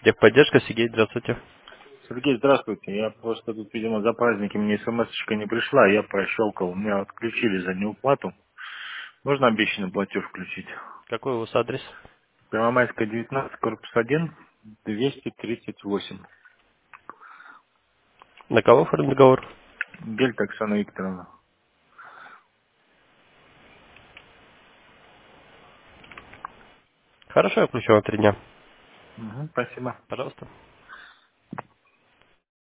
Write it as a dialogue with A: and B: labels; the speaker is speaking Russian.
A: Техподдержка, Сергей, здравствуйте.
B: Сергей, здравствуйте. Я просто тут, видимо, за праздники мне смс-очка не пришла, я прощелкал. У меня отключили за неуплату. Можно обещанный платеж включить?
A: Какой у вас адрес?
B: Первомайская, 19, корпус 1, 238.
A: На кого оформлен договор?
B: Гельт Оксана Викторовна.
A: Хорошо, я включу на 3 дня.
B: Спасибо.
A: Пожалуйста.